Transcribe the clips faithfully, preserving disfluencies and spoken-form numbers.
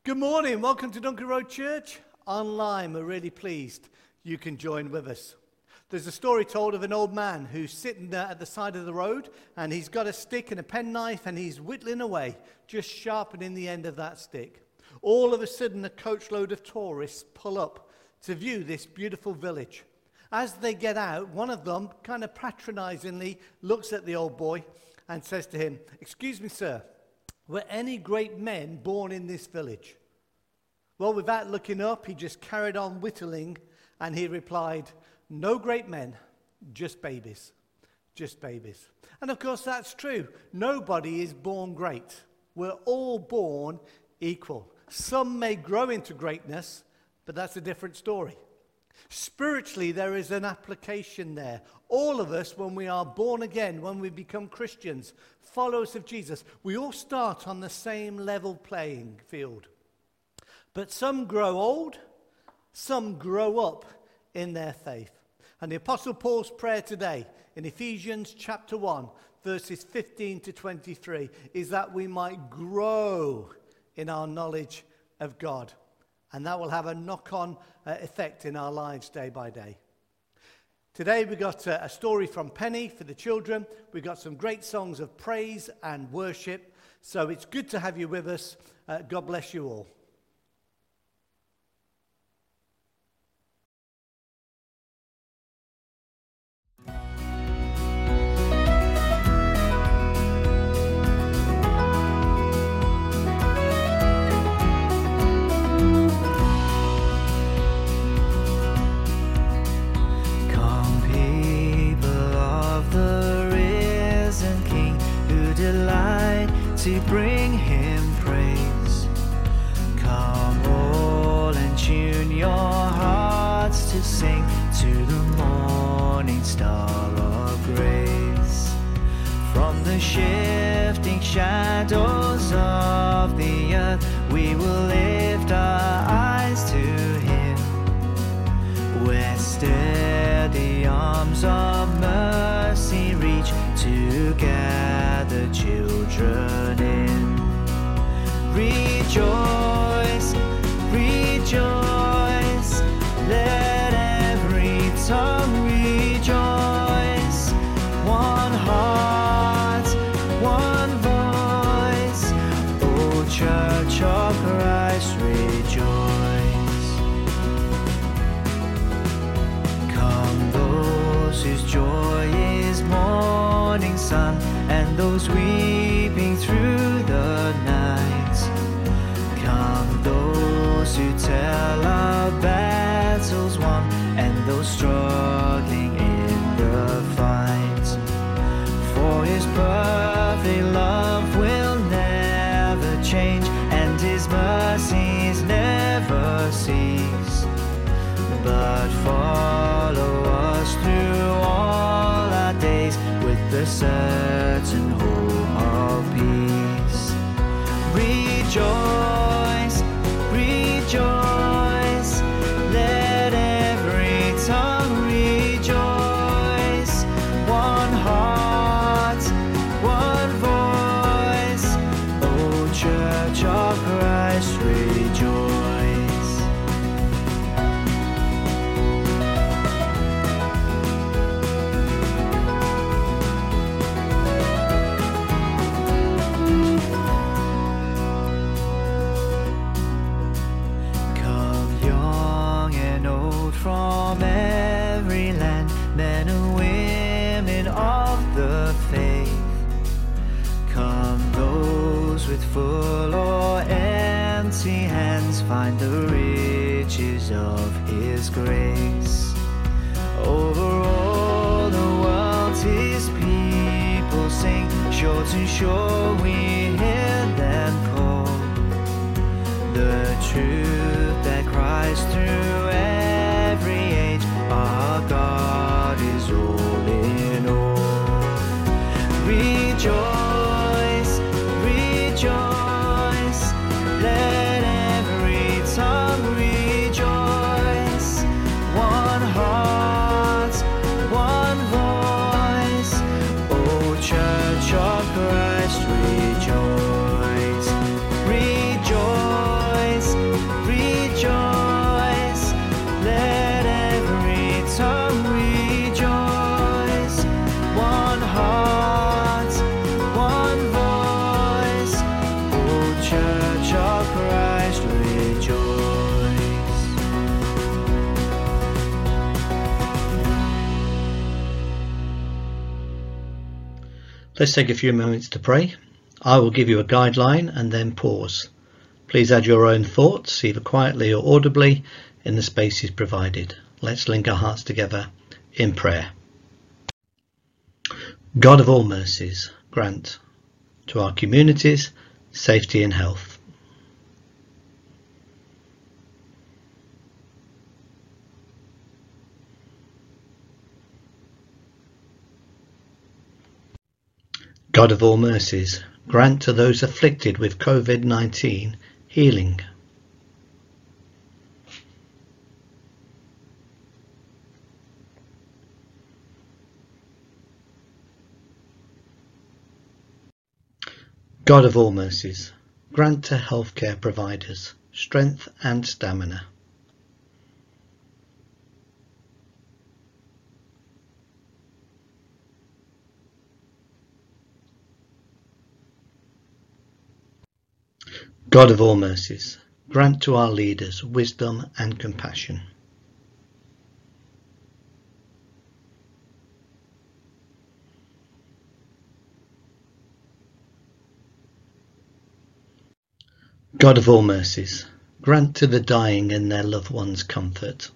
Good morning. Welcome to Duncan Road Church. Online, we're really pleased you can join with us. There's a story told of an old man who's sitting there at the side of the road, and he's got a stick and a penknife, and he's whittling away, just sharpening the end of that stick. All of a sudden, a coachload of tourists pull up to view this beautiful village. As they get out, one of them kind of patronizingly looks at the old boy and says to him, "Excuse me, sir, were any great men born in this village?" Well, without looking up, he just carried on whittling, and he replied, "No great men, just babies, just babies." And of course, that's true. Nobody is born great. We're all born equal. Some may grow into greatness, but that's a different story. Spiritually, there is an application there. All of us, when we are born again, when we become Christians, followers of Jesus, we all start on the same level playing field. But some grow old, some grow up in their faith. And the Apostle Paul's prayer today in Ephesians chapter one, verses fifteen to twenty-three, is that we might grow in our knowledge of God. And that will have a knock-on uh, effect in our lives day by day. Today we got uh, a story from Penny for the children. We got some great songs of praise and worship. So it's good to have you with us. Uh, God bless you all. To bring him praise. Come all and tune your hearts to sing to the morning star of grace. From the shifting shadows of the earth, we will lift our eyes to him, where steady arms of mercy reach to gather children in. Rejoice, rejoice, let every tongue rejoice. One heart, one voice, O Church of Christ, rejoice. Come those whose joy is morning sun, and those weeping through the night. Come those who tell our battles won, and those struggling in the fight. For his perfect love will never change, and his mercies never cease, but follow us through all our days with the certain hope of peace. Rejoice, rejoice, let every tongue rejoice. One heart, one voice, O Church of Christ, rejoice. From every land, men and women of the faith. Come those with full or empty hands, find the riches of his grace. Over all the world his people sing, shore to shore we hear them call. The truth that cries through every age, our God is all in all. Rejoice, rejoice, let every tongue rejoice. One heart, one voice, O Church of Christ, rejoice. Let's take a few moments to pray. I will give you a guideline and then pause. Please add your own thoughts, either quietly or audibly, in the spaces provided. Let's link our hearts together in prayer. God of all mercies, grant to our communities safety and health. God of all mercies, grant to those afflicted with COVID nineteen healing. God of all mercies, grant to healthcare providers strength and stamina. God of all mercies, grant to our leaders wisdom and compassion. God of all mercies, grant to the dying and their loved ones comfort.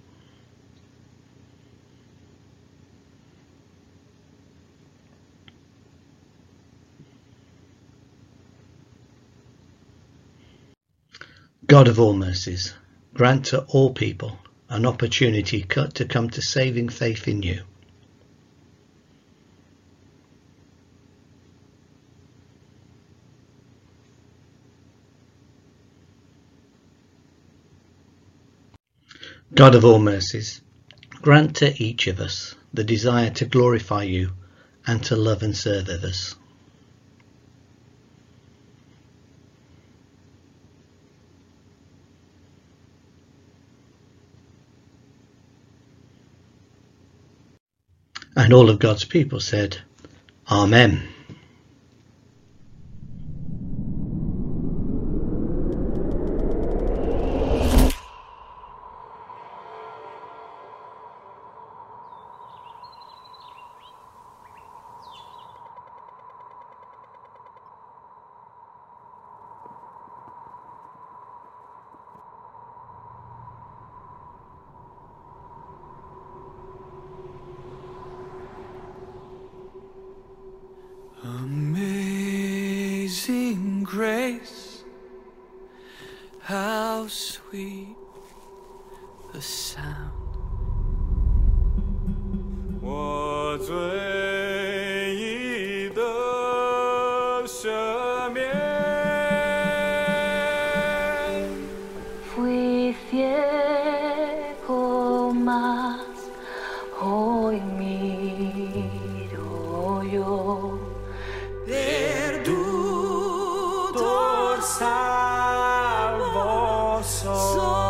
God of all mercies, grant to all people an opportunity to come to saving faith in you. God of all mercies, grant to each of us the desire to glorify you and to love and serve others. And all of God's people said, Amen. Amazing grace, how sweet the sound. 我最意的赦免。Fui ciego, mas hoy miro yo. Perdutor salvo soy.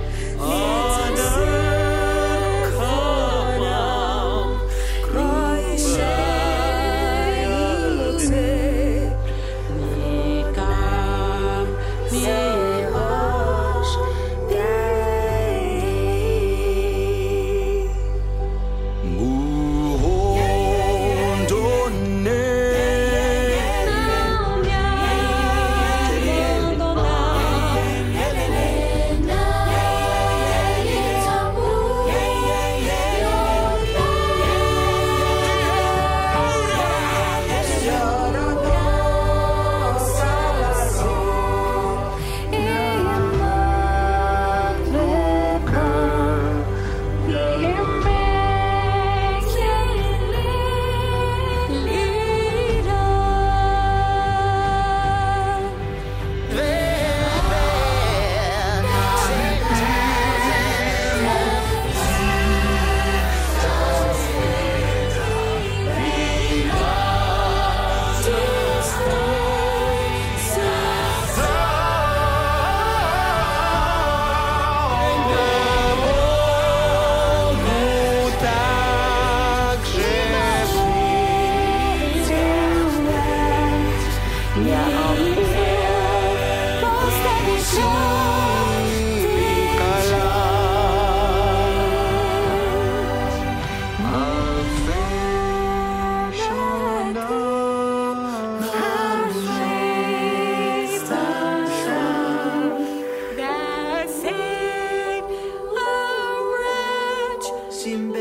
Cry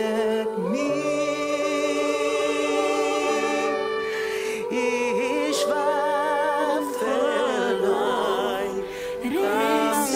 entdeckt mich. Ich war verloren, ganz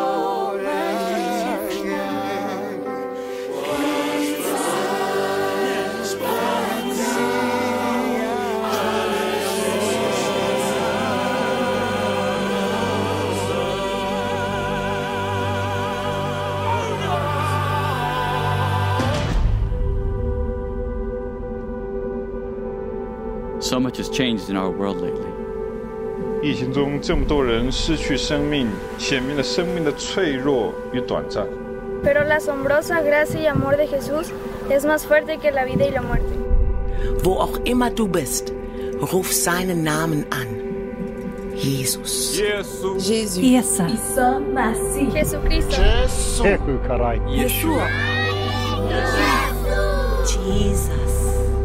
So much has changed in our world lately. 疫情中这么多人失去生命，显明了生命的脆弱与短暂。 Pero la asombrosa gracia y amor de Jesús es más fuerte que la vida y la muerte. Wo auch immer du bist, ruf seinen Namen an. Jesus. Jesus. Jésus. Isa. Isa Masih. Jesucristo. Yeshua. Jesus.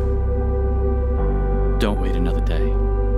Don't wait another day.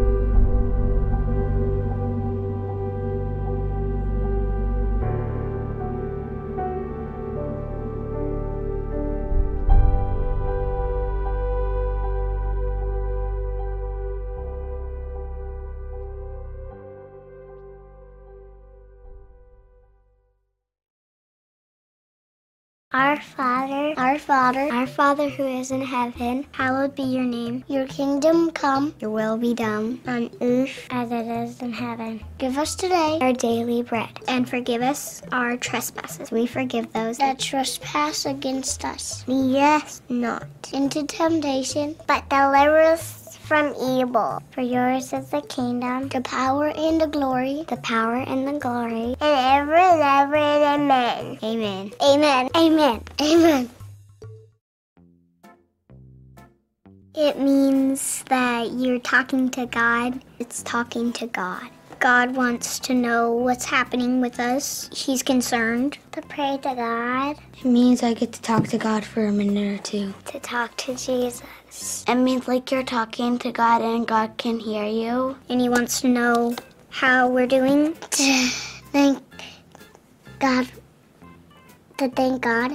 Our Father, our Father, our Father who is in heaven, hallowed be your name. Your kingdom come, your will be done, on earth as it is in heaven. Give us today our daily bread, and forgive us our trespasses. We forgive those that trespass against us. Lead us not into temptation, but deliver us from evil. For yours is the kingdom, the power and the glory, the power and the glory, and ever and ever and amen. Amen. Amen. Amen. Amen. It means that you're talking to God. It's talking to God. God wants to know what's happening with us. He's concerned. To pray to God. It means I get to talk to God for a minute or two. To talk to Jesus. It means like you're talking to God and God can hear you. And he wants to know how we're doing. To thank God. To thank God.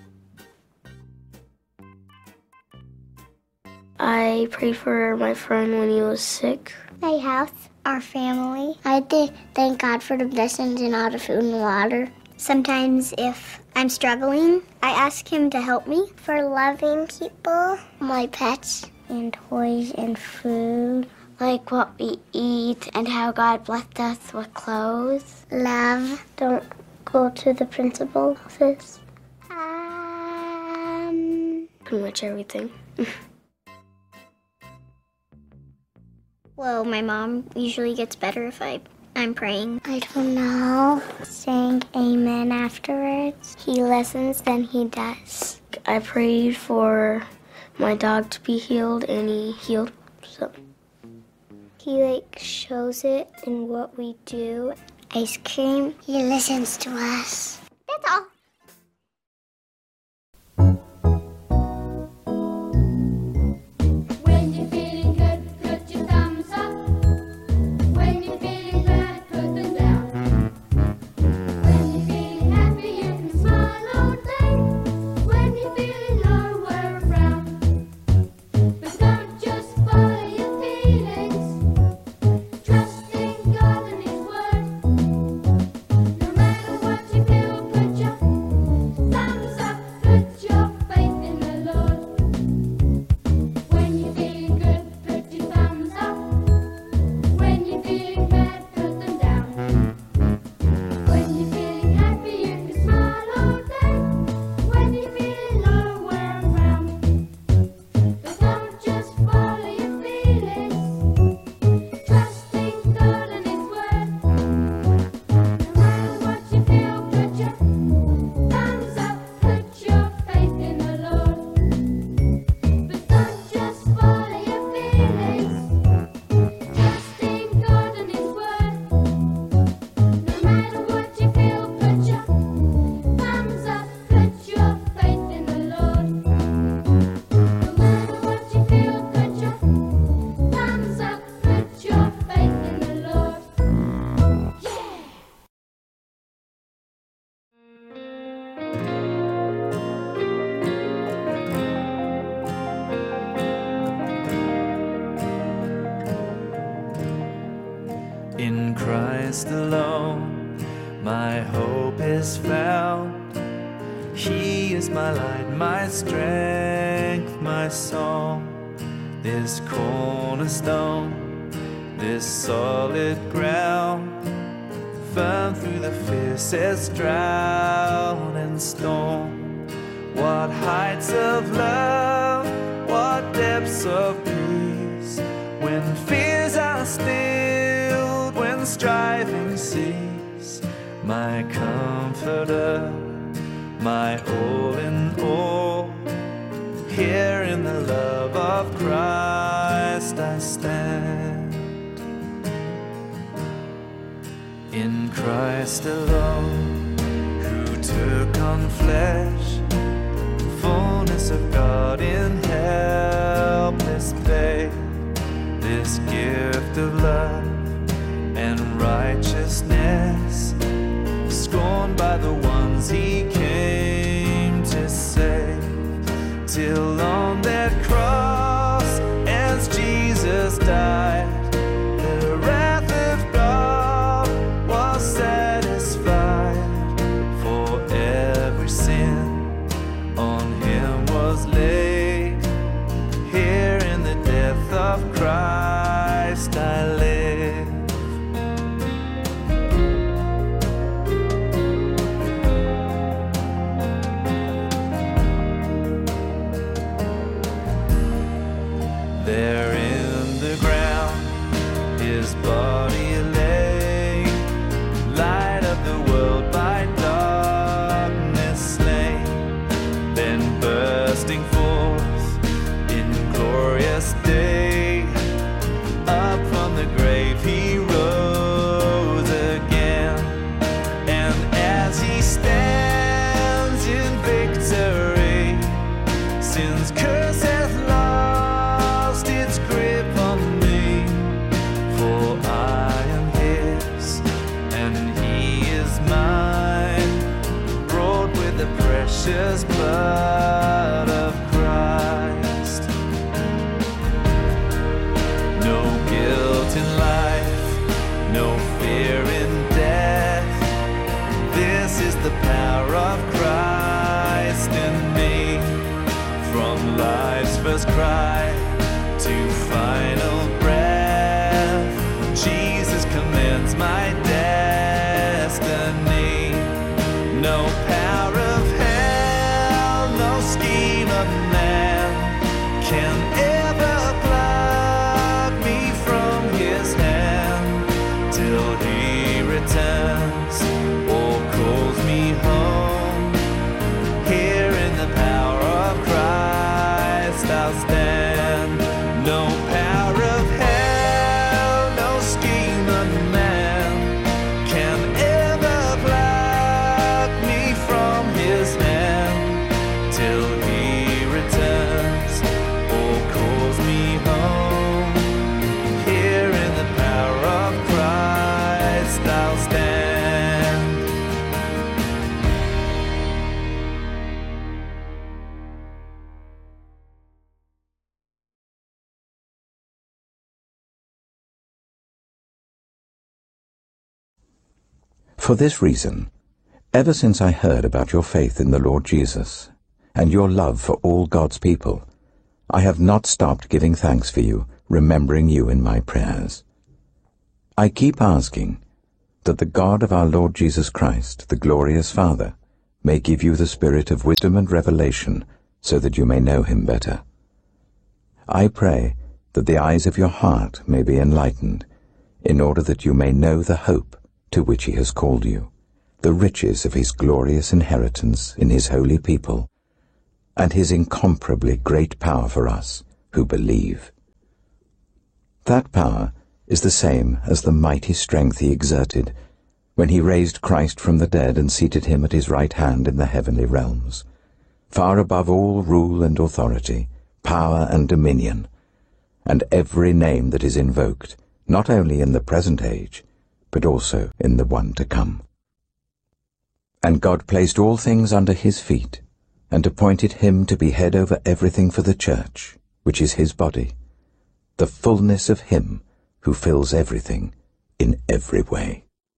I prayed for my friend when he was sick. My house, our family. I did thank God for the blessings and all the food and water. Sometimes if I'm struggling, I ask him to help me. For loving people, my pets, and toys and food. Like what we eat and how God blessed us with clothes. Love. Don't go to the principal's office. Um... Pretty much everything. Well, my mom usually gets better if I, I'm praying. I don't know. Saying amen afterwards. He listens, then he does. I prayed for my dog to be healed, and he healed. So he like shows it in what we do. Ice cream. He listens to us. That's all. Trust in God and His word. No matter what you feel, put your Christ alone my hope is found. He is my light, my strength, my song. This cornerstone, this solid ground, firm through the fiercest drought and storm. What heights of love, what depths of peace, when fears are stilled, when striving cease. My comforter, my all in all, here in the love of Christ I stand. In Christ alone, who took on flesh, fullness of God in helpless babe, this gift of love and righteousness, scorned by the ones he came to save. Till on that cross, as Jesus died, the wrath of God was satisfied. For every sin on him was laid. Here in the death of Christ I live. There in the ground his body lay, light of the world by darkness slain. Then bursting forth in glorious day, up from the grave he rose again. And as he stands in victory, sin's curse hath lost its grip on me. For I am his, and he is mine, brought with the precious blood of Christ. No guilt in life, no fear in death. This is the power of Christ in me. From life's first cry to final breath, Jesus commands my destiny. No power of hell, no scheme of man can ever pluck me from his hand, till he returns or calls me home. Here in the power of Christ I'll stand. No power of hell, no scheme of man can ever pluck me from his hand, till he returns or calls me home. Here in the power of Christ I'll stand. For this reason, ever since I heard about your faith in the Lord Jesus and your love for all God's people, I have not stopped giving thanks for you, remembering you in my prayers. I keep asking that the God of our Lord Jesus Christ, the glorious Father, may give you the spirit of wisdom and revelation so that you may know him better. I pray that the eyes of your heart may be enlightened, in order that you may know the hope to which he has called you, the riches of his glorious inheritance in his holy people, and his incomparably great power for us who believe. That power is the same as the mighty strength he exerted when he raised Christ from the dead and seated him at his right hand in the heavenly realms, far above all rule and authority, power and dominion, and every name that is invoked, not only in the present age, but also in the one to come. And God placed all things under his feet, and appointed him to be head over everything for the church, which is his body, the fullness of him who fills everything in every way.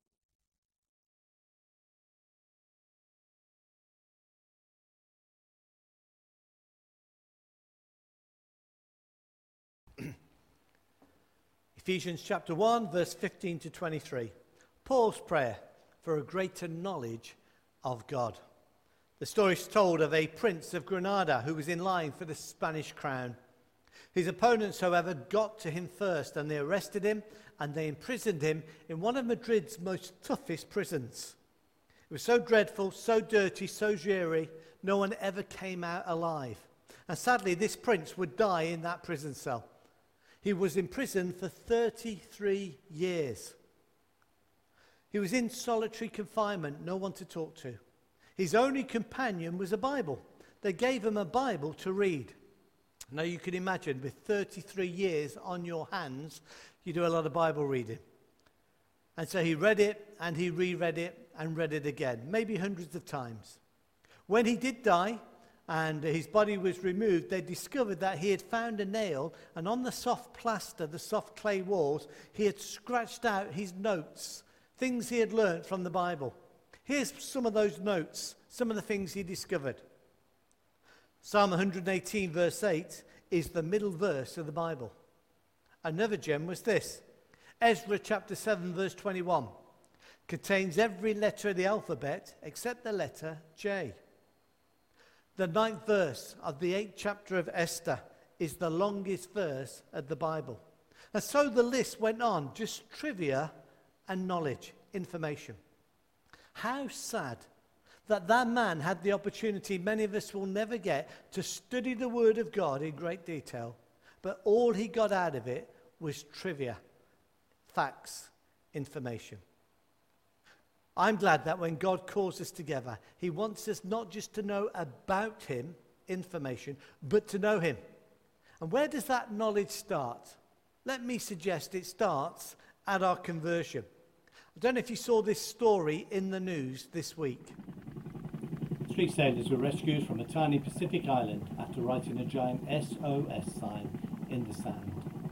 Ephesians chapter one, verse fifteen to twenty-three. Paul's prayer for a greater knowledge of God. The story is told of a prince of Granada who was in line for the Spanish crown. His opponents, however, got to him first, and they arrested him and they imprisoned him in one of Madrid's most toughest prisons. It was so dreadful, so dirty, so dreary, no one ever came out alive. And sadly, this prince would die in that prison cell. He was imprisoned for thirty-three years. He was in solitary confinement, no one to talk to. His only companion was a Bible. They gave him a Bible to read. Now you can imagine, with thirty-three years on your hands, you do a lot of Bible reading. And so he read it, and he reread it, and read it again, maybe hundreds of times. When he did die, and his body was removed, they discovered that he had found a nail, and on the soft plaster, the soft clay walls, he had scratched out his notes, things he had learnt from the Bible. Here's some of those notes, some of the things he discovered. Psalm one hundred eighteen, verse eight, is the middle verse of the Bible. Another gem was this. Ezra chapter seven, verse twenty-one, contains every letter of the alphabet except the letter J. The ninth verse of the eighth chapter of Esther is the longest verse of the Bible. And so the list went on, just trivia and knowledge, information. How sad that that man had the opportunity many of us will never get to study the Word of God in great detail, but all he got out of it was trivia, facts, information. I'm glad that when God calls us together, he wants us not just to know about him, information, but to know him. And where does that knowledge start? Let me suggest it starts at our conversion. I don't know if you saw this story in the news this week. Three sailors were rescued from a tiny Pacific island after writing a giant S O S sign in the sand.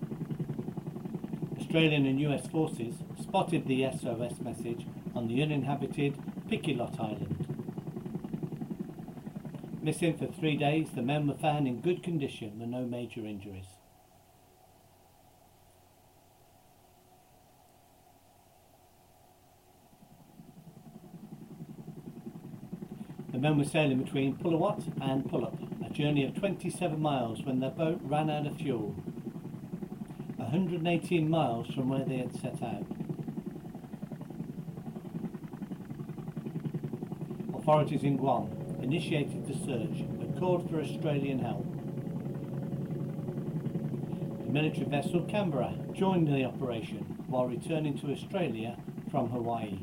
Australian and U S forces spotted the S O S message on the uninhabited Piquilot Island. Missing for three days, the men were found in good condition with no major injuries. The men were sailing between Puluwat and Pulup, a journey of twenty-seven miles, when their boat ran out of fuel, one hundred eighteen miles from where they had set out. Authorities in Guam initiated the search but called for Australian help. The military vessel Canberra joined the operation while returning to Australia from Hawaii.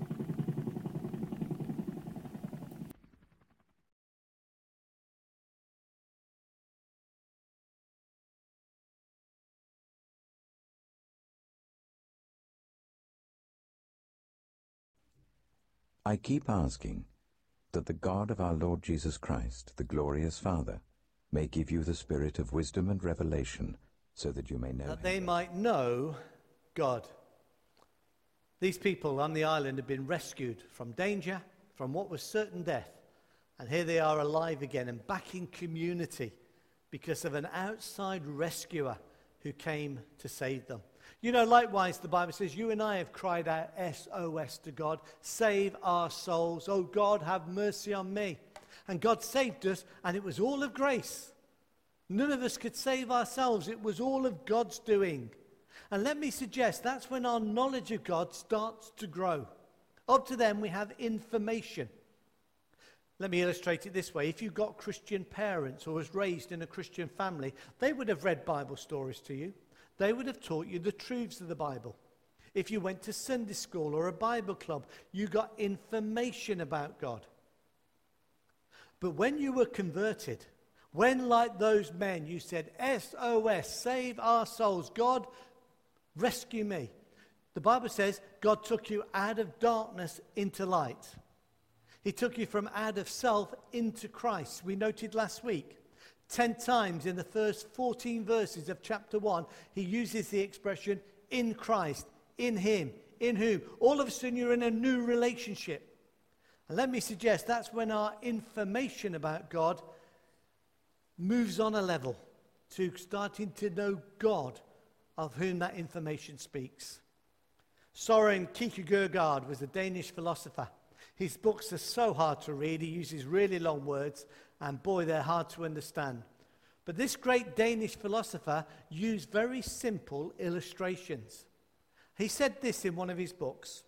I keep asking that the God of our Lord Jesus Christ, the glorious Father, may give you the spirit of wisdom and revelation, so that you may know That him. they might know God. These people on the island have been rescued from danger, from what was certain death. And here they are alive again and back in community because of an outside rescuer who came to save them. You know, likewise, the Bible says, you and I have cried out S O S to God, save our souls. Oh God, have mercy on me. And God saved us, and it was all of grace. None of us could save ourselves. It was all of God's doing. And let me suggest that's when our knowledge of God starts to grow. Up to then, we have information. Let me illustrate it this way. If you've got Christian parents or was raised in a Christian family, they would have read Bible stories to you. They would have taught you the truths of the Bible. If you went to Sunday school or a Bible club, you got information about God. But when you were converted, when, like those men, you said, S O S, save our souls, God, rescue me. The Bible says God took you out of darkness into light. He took you from out of self into Christ. We noted last week. Ten times in the first fourteen verses of chapter one, he uses the expression in Christ, in him, in whom. All of a sudden you're in a new relationship. And let me suggest that's when our information about God moves on a level to starting to know God of whom that information speaks. Soren Kierkegaard was a Danish philosopher. His books are so hard to read. He uses really long words, and boy, they're hard to understand. But this great Danish philosopher used very simple illustrations. He said this in one of his books.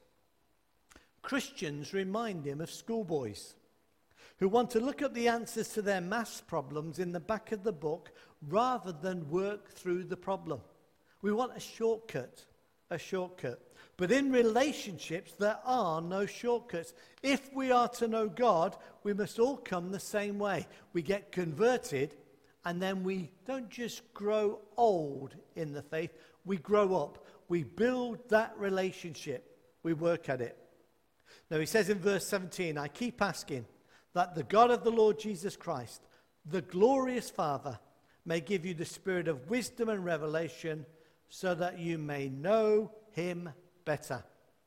Christians remind him of schoolboys who want to look up the answers to their maths problems in the back of the book rather than work through the problem. We want a shortcut, a shortcut. But in relationships, there are no shortcuts. If we are to know God, we must all come the same way. We get converted, and then we don't just grow old in the faith, we grow up. We build that relationship. We work at it. Now he says in verse seventeen, I keep asking that the God of the Lord Jesus Christ, the glorious Father, may give you the spirit of wisdom and revelation so that you may know him better.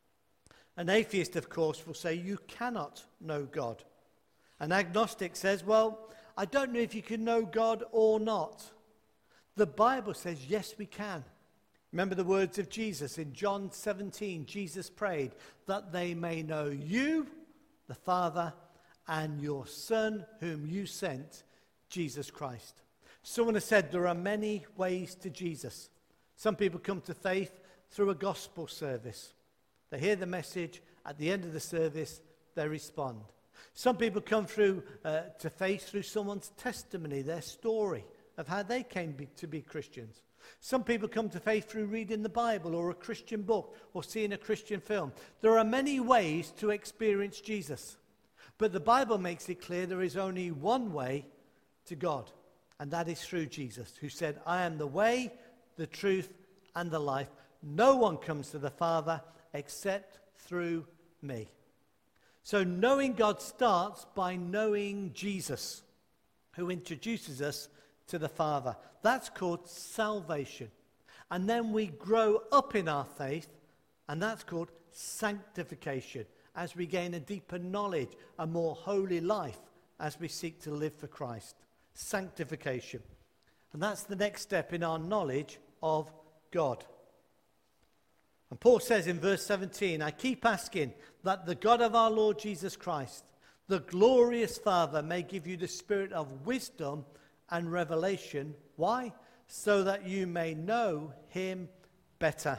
An atheist, of course, will say you cannot know God. An agnostic says, well, I don't know if you can know God or not. The Bible says, yes, we can. Remember the words of Jesus in John seventeen. Jesus prayed that they may know you, the Father, and your Son whom you sent, Jesus Christ. Someone has said there are many ways to Jesus. Some people come to faith through a gospel service. They hear the message. At the end of the service, they respond. Some people come through uh, to faith through someone's testimony, their story of how they came be, to be Christians. Some people come to faith through reading the Bible or a Christian book or seeing a Christian film. There are many ways to experience Jesus. But the Bible makes it clear there is only one way to God, and that is through Jesus, who said, I am the way, the truth, and the life. No one comes to the Father except through me. So knowing God starts by knowing Jesus, who introduces us to the Father. That's called salvation. And then we grow up in our faith, and that's called sanctification, as we gain a deeper knowledge, a more holy life, as we seek to live for Christ. Sanctification. And that's the next step in our knowledge of God. And Paul says in verse seventeen, I keep asking that the God of our Lord Jesus Christ, the glorious Father, may give you the spirit of wisdom and revelation. Why? So that you may know him better.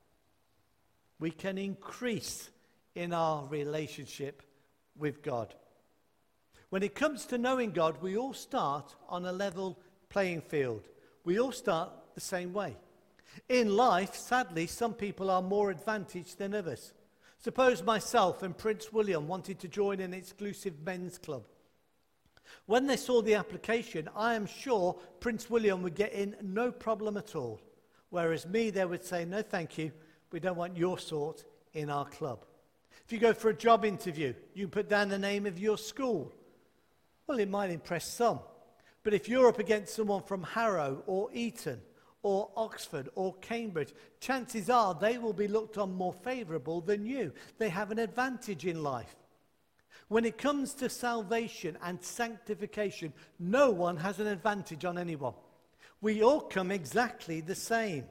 We can increase in our relationship with God. When it comes to knowing God, we all start on a level playing field. We all start the same way. In life, sadly, some people are more advantaged than others. Suppose myself and Prince William wanted to join an exclusive men's club. When they saw the application, I am sure Prince William would get in no problem at all. Whereas me, they would say, no thank you, we don't want your sort in our club. If you go for a job interview, you put down the name of your school. Well, it might impress some. But if you're up against someone from Harrow or Eton or Oxford or Cambridge, chances are they will be looked on more favourable than you. They have an advantage in life. When it comes to salvation and sanctification, no one has an advantage on anyone. We all come exactly the same.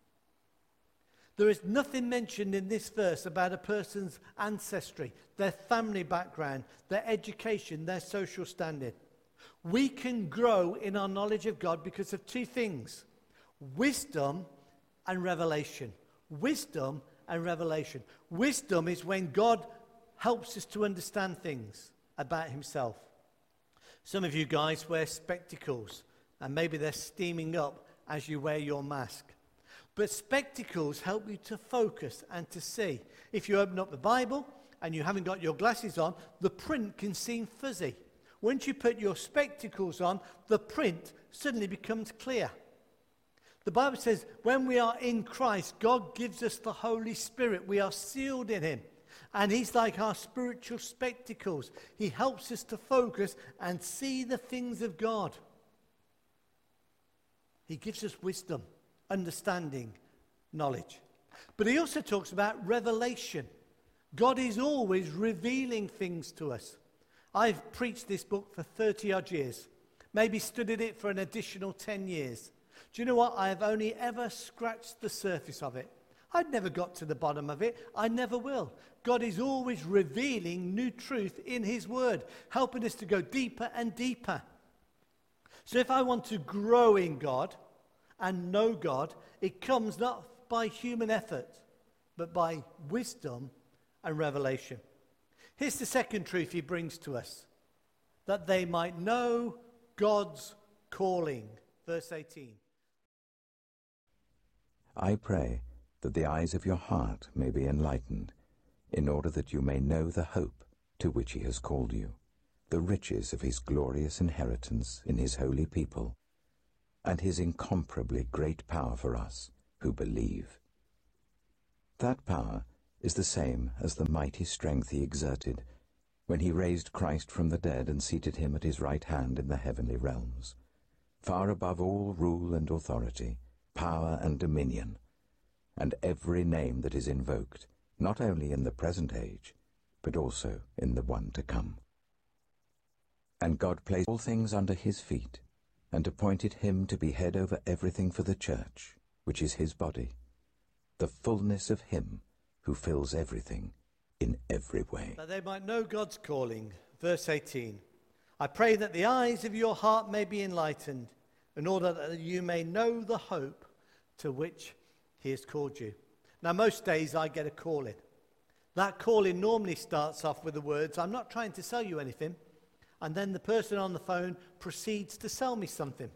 There is nothing mentioned in this verse about a person's ancestry, their family background, their education, their social standing. We can grow in our knowledge of God because of two things: wisdom and revelation. Wisdom and revelation. Wisdom is when God helps us to understand things about himself. Some of you guys wear spectacles, and maybe they're steaming up as you wear your mask. But spectacles help you to focus and to see. If you open up the Bible and you haven't got your glasses on, the print can seem fuzzy. Once you put your spectacles on, the print suddenly becomes clear. The Bible says when we are in Christ, God gives us the Holy Spirit. We are sealed in him. And he's like our spiritual spectacles. He helps us to focus and see the things of God. He gives us wisdom, understanding, knowledge. But he also talks about revelation. God is always revealing things to us. I've preached this book for thirty odd years, maybe studied it for an additional ten years. Do you know what? I have only ever scratched the surface of it. I've never got to the bottom of it. I never will. God is always revealing new truth in his word, helping us to go deeper and deeper. So if I want to grow in God and know God, it comes not by human effort, but by wisdom and revelation. Here's the second truth he brings to us, that they might know God's calling. Verse eighteen. I pray that the eyes of your heart may be enlightened, in order that you may know the hope to which he has called you, the riches of his glorious inheritance in his holy people, and his incomparably great power for us who believe. That power is the same as the mighty strength he exerted when he raised Christ from the dead and seated him at his right hand in the heavenly realms, far above all rule and authority, power and dominion, and every name that is invoked, not only in the present age, but also in the one to come. And God placed all things under his feet, and appointed him to be head over everything for the church, which is his body, the fullness of him who fills everything in every way. That they might know God's calling. Verse eighteen. I pray that the eyes of your heart may be enlightened, in order that you may know the hope to which he has called you. Now, most days I get a calling. That calling normally starts off with the words, I'm not trying to sell you anything. And then the person on the phone proceeds to sell me something.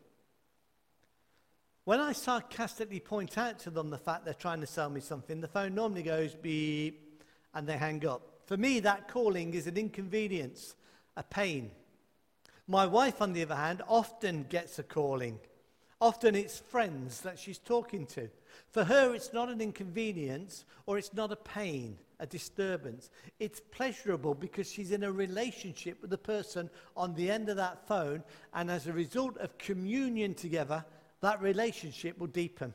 When I sarcastically point out to them the fact they're trying to sell me something, the phone normally goes beep and they hang up. For me, that calling is an inconvenience, a pain. My wife, on the other hand, often gets a calling. Often it's friends that she's talking to. For her, it's not an inconvenience or it's not a pain, a disturbance. It's pleasurable because she's in a relationship with the person on the end of that phone, and as a result of communion together, that relationship will deepen.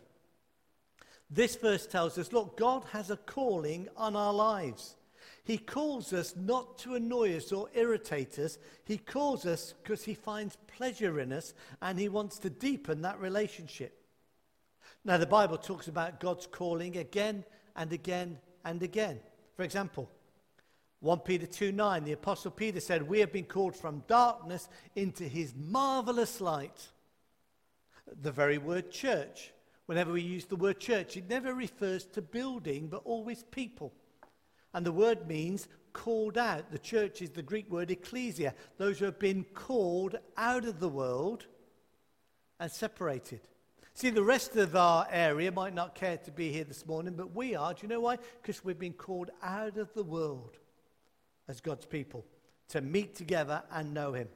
This verse tells us, look, God has a calling on our lives. He calls us not to annoy us or irritate us. He calls us because he finds pleasure in us and he wants to deepen that relationship. Now, the Bible talks about God's calling again and again and again. For example, First Peter two nine, the Apostle Peter said, we have been called from darkness into his marvelous light. The very word church, whenever we use the word church, it never refers to building, but always people. And the word means called out. The church is the Greek word ecclesia, those who have been called out of the world and separated. See, the rest of our area might not care to be here this morning, but we are. Do you know why? Because we've been called out of the world as God's people to meet together and know him.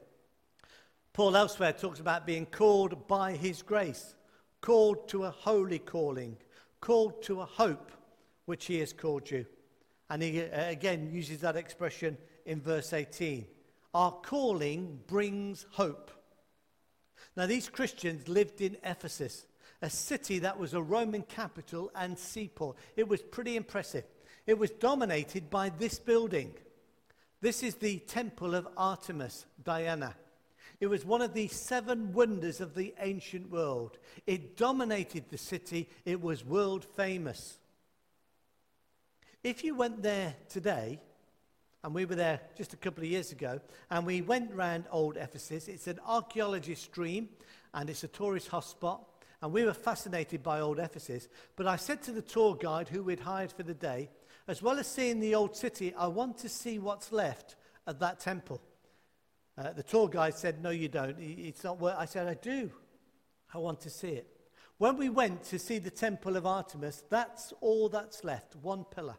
Paul elsewhere talks about being called by his grace, called to a holy calling, called to a hope which he has called you. And he uh, again uses that expression in verse eighteen. Our calling brings hope. Now, these Christians lived in Ephesus, a city that was a Roman capital and seaport. It was pretty impressive. It was dominated by this building. This is the temple of Artemis, Diana. It was one of the seven wonders of the ancient world. It dominated the city. It was world famous. If you went there today, and we were there just a couple of years ago, and we went round old Ephesus, it's an archaeologist stream, and it's a tourist hotspot, and we were fascinated by old Ephesus. But I said to the tour guide who we'd hired for the day, as well as seeing the old city, I want to see what's left of that temple. Uh, the tour guide said, no, you don't. It's not worth. I said, I do. I want to see it. When we went to see the temple of Artemis, that's all that's left, one pillar.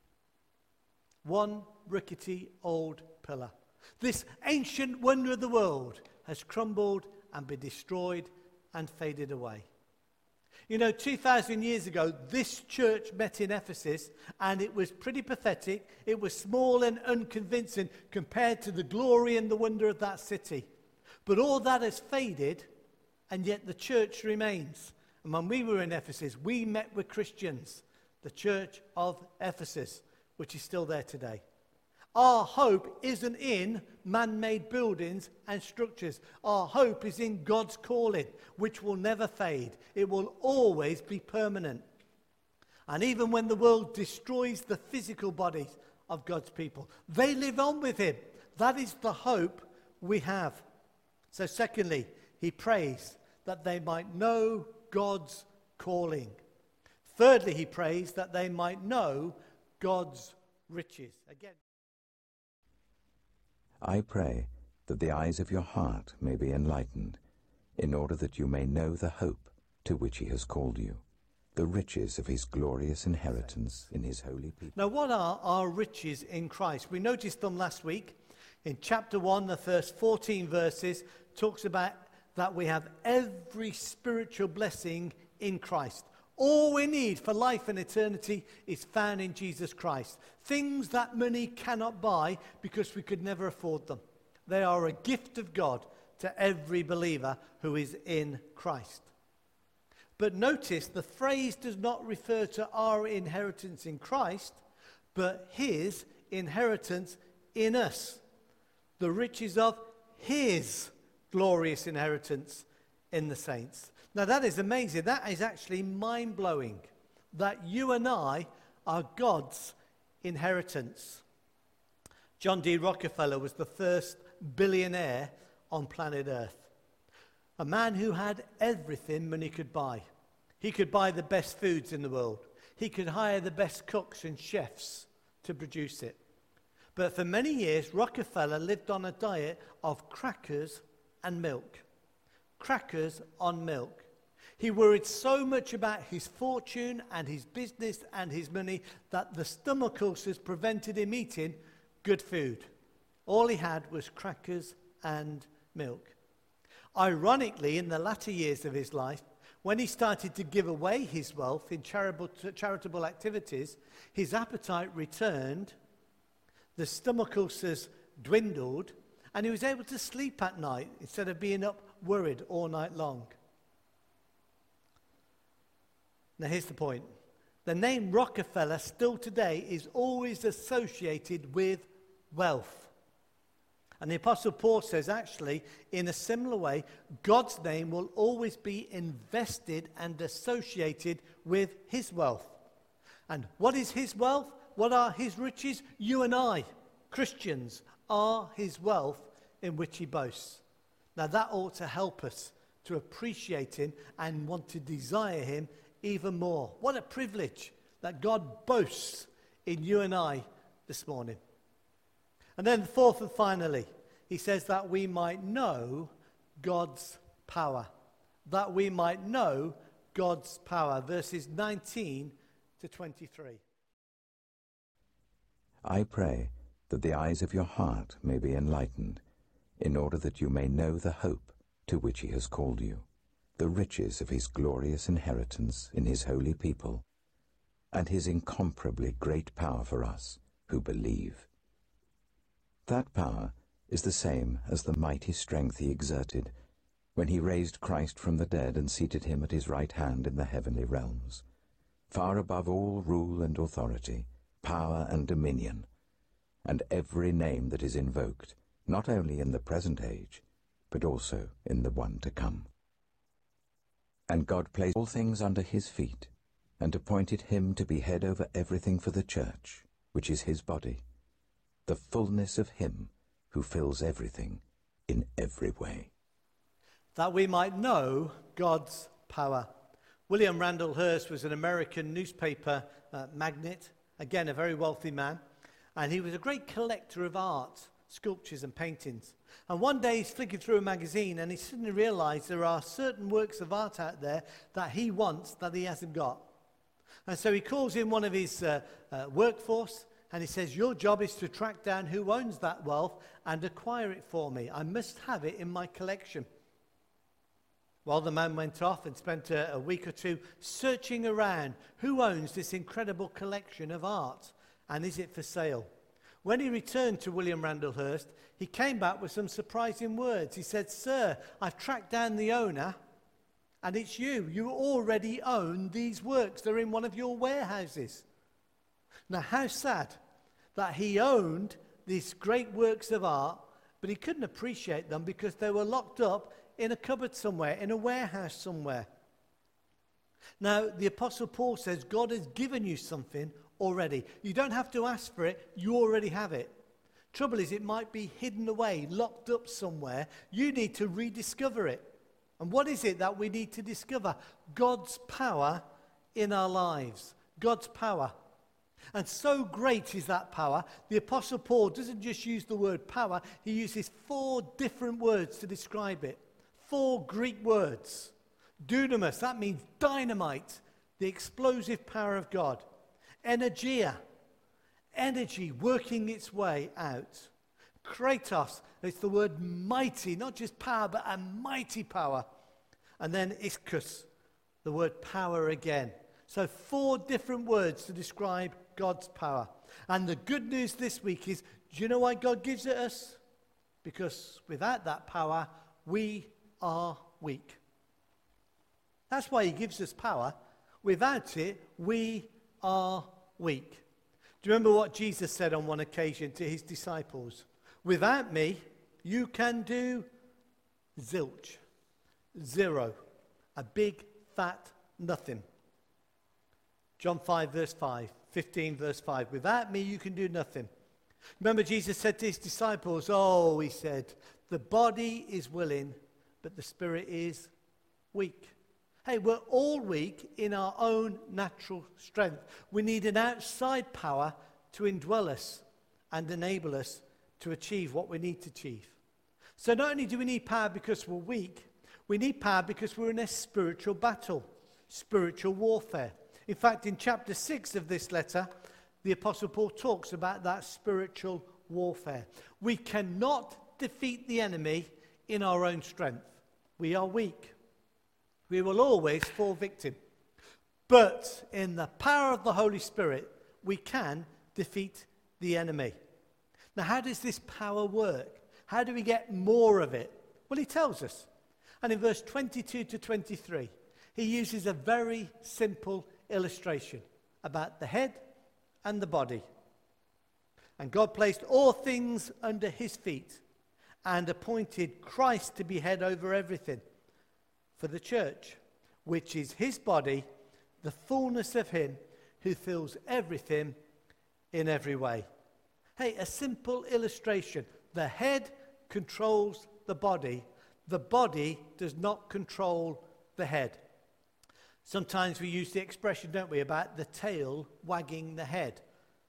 One rickety old pillar. This ancient wonder of the world has crumbled and been destroyed and faded away. You know, two thousand years ago, this church met in Ephesus, and it was pretty pathetic. It was small and unconvincing compared to the glory and the wonder of that city. But all that has faded, and yet the church remains. And when we were in Ephesus, we met with Christians, the church of Ephesus, which is still there today. Our hope isn't in man-made buildings and structures. Our hope is in God's calling, which will never fade. It will always be permanent. And even when the world destroys the physical bodies of God's people, they live on with him. That is the hope we have. So secondly, he prays that they might know God's calling. Thirdly, he prays that they might know God's riches. Again. I pray that the eyes of your heart may be enlightened, in order that you may know the hope to which he has called you, the riches of his glorious inheritance in his holy people. Now, what are our riches in Christ? We noticed them last week. In chapter one, the first fourteen verses, talks about that we have every spiritual blessing in Christ. All we need for life and eternity is found in Jesus Christ. Things that money cannot buy because we could never afford them. They are a gift of God to every believer who is in Christ. But notice the phrase does not refer to our inheritance in Christ, but his inheritance in us. The riches of his glorious inheritance in the saints. Now that is amazing. That is actually mind-blowing. That you and I are God's inheritance. John D. Rockefeller was the first billionaire on planet Earth. A man who had everything money could buy. He could buy the best foods in the world. He could hire the best cooks and chefs to produce it. But for many years, Rockefeller lived on a diet of crackers and milk. Crackers on milk. He worried so much about his fortune and his business and his money that the stomach ulcers prevented him eating good food. All he had was crackers and milk. Ironically, in the latter years of his life, when he started to give away his wealth in charitable, charitable activities, his appetite returned, the stomach ulcers dwindled, and he was able to sleep at night instead of being up worried all night long. Now here's the point. The name Rockefeller still today is always associated with wealth. And the Apostle Paul says, actually, in a similar way, God's name will always be invested and associated with his wealth. And what is his wealth? What are his riches? You and I, Christians, are his wealth in which he boasts. Now that ought to help us to appreciate him and want to desire him even more. What a privilege that God boasts in you and I this morning. And then fourth and finally, he says that we might know God's power. That we might know God's power. Verses nineteen to twenty-three. I pray that the eyes of your heart may be enlightened, in order that you may know the hope to which he has called you, the riches of his glorious inheritance in his holy people, and his incomparably great power for us who believe. That power is the same as the mighty strength he exerted when he raised Christ from the dead and seated him at his right hand in the heavenly realms, far above all rule and authority, power and dominion, and every name that is invoked, not only in the present age, but also in the one to come. And God placed all things under his feet, and appointed him to be head over everything for the church, which is his body, the fullness of him who fills everything in every way. That we might know God's power. William Randall Hearst was an American newspaper uh, magnate, again a very wealthy man, and he was a great collector of art, sculptures and paintings. And one day he's flicking through a magazine and he suddenly realized there are certain works of art out there that he wants that he hasn't got. And so he calls in one of his uh, uh, workforce and he says, your job is to track down who owns that wealth and acquire it for me. I must have it in my collection. Well, the man went off and spent a, a week or two searching around who owns this incredible collection of art and is it for sale. When he returned to William Randall Hearst, he came back with some surprising words. He said, sir, I've tracked down the owner, and it's you. You already own these works. They're in one of your warehouses. Now, how sad that he owned these great works of art, but he couldn't appreciate them because they were locked up in a cupboard somewhere, in a warehouse somewhere. Now, the Apostle Paul says God has given you something already. You don't have to ask for it, you already have it. Trouble is, it might be hidden away, locked up somewhere. You need to rediscover it. And what is it that we need to discover? God's power in our lives. God's power. And so great is that power, the Apostle Paul doesn't just use the word power, he uses four different words to describe it. Four Greek words. Dunamis, that means dynamite, the explosive power of God. Energia, energy working its way out. Kratos, it's the word mighty, not just power, but a mighty power. And then ischus, the word power again. So four different words to describe God's power. And the good news this week is, do you know why God gives it us? Because without that power, we are weak. That's why he gives us power. Without it, we are weak. Do you remember what Jesus said on one occasion to his disciples? Without me, you can do zilch. Zero. A big, fat nothing. John five, verse five. fifteen, verse five. Without me, you can do nothing. Remember, Jesus said to his disciples, oh, he said, the body is willing, but the spirit is weak. Hey, we're all weak in our own natural strength. We need an outside power to indwell us and enable us to achieve what we need to achieve. So not only do we need power because we're weak, we need power because we're in a spiritual battle, spiritual warfare. In fact, in chapter six of this letter, the Apostle Paul talks about that spiritual warfare. We cannot defeat the enemy in our own strength. We are weak. We will always fall victim. But in the power of the Holy Spirit, we can defeat the enemy. Now, how does this power work? How do we get more of it? Well, he tells us. And in verse twenty-two to twenty-three, he uses a very simple illustration about the head and the body. And God placed all things under his feet and appointed Christ to be head over everything for the church, which is his body, the fullness of him who fills everything in every way. Hey, a simple illustration. The head controls the body. The body does not control the head. Sometimes we use the expression, don't we, about the tail wagging the head.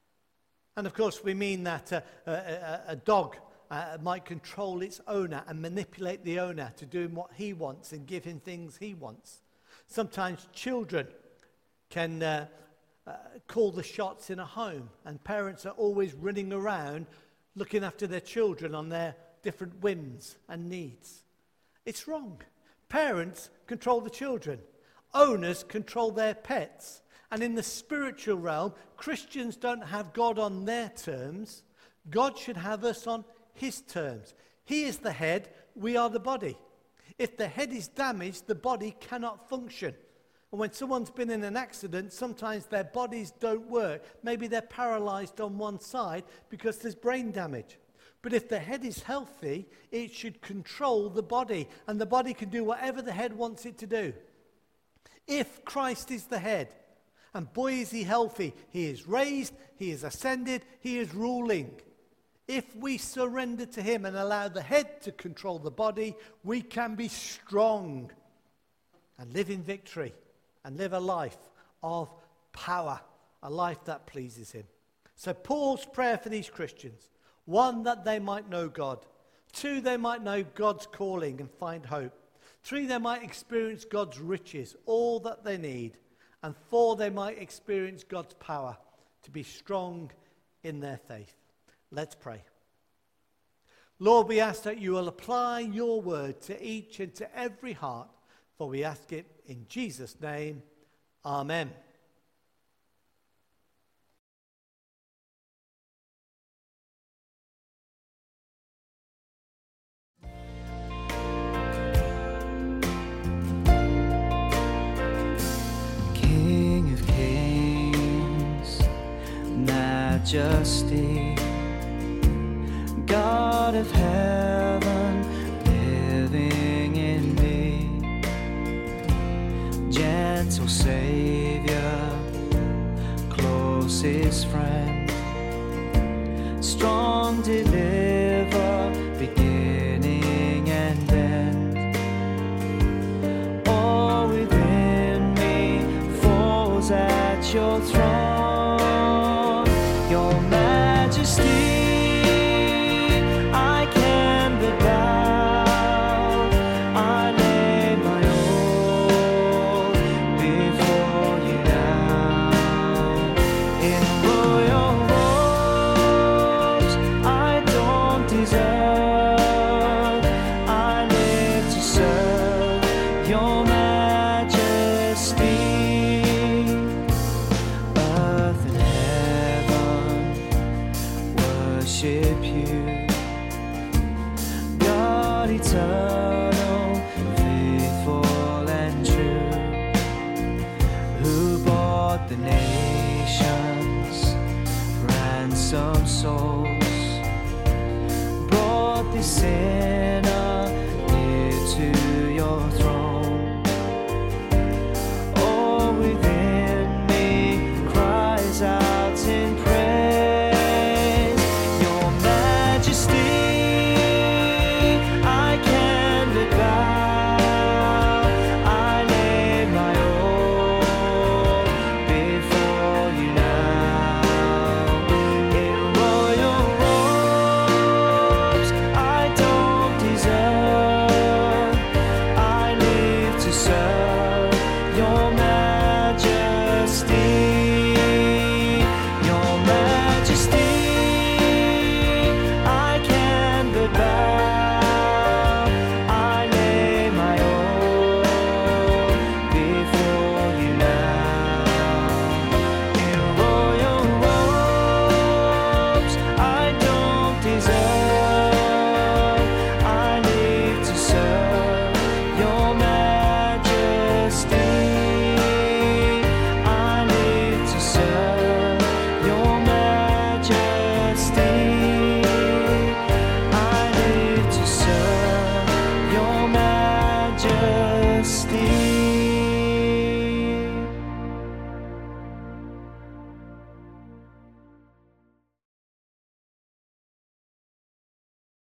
And of course we mean that uh, a, a, a dog uh, might control its owner and manipulate the owner to do what he wants and give him things he wants. Sometimes children can uh, uh, call the shots in a home, and parents are always running around looking after their children on their different whims and needs. It's wrong. Parents control the children. Owners control their pets. And in the spiritual realm, Christians don't have God on their terms. God should have us on his terms. He is the head, we are the body. If the head is damaged, the body cannot function. And when someone's been in an accident, sometimes their bodies don't work. Maybe they're paralyzed on one side because there's brain damage. But if the head is healthy, it should control the body, and the body can do whatever the head wants it to do. If Christ is the head, and boy is he healthy, he is raised, he is ascended, he is ruling. If we surrender to him and allow the head to control the body, we can be strong and live in victory and live a life of power, a life that pleases him. So Paul's prayer for these Christians: one, that they might know God. Two, they might know God's calling and find hope. Three, they might experience God's riches, all that they need. And four, they might experience God's power to be strong in their faith. Let's pray. Lord, we ask that you will apply your word to each and to every heart, for we ask it in Jesus' name. Amen. Majesty, God of heaven living in me, gentle Savior, closest friend, strong deliverer, beginning and end. All within me falls at your throne.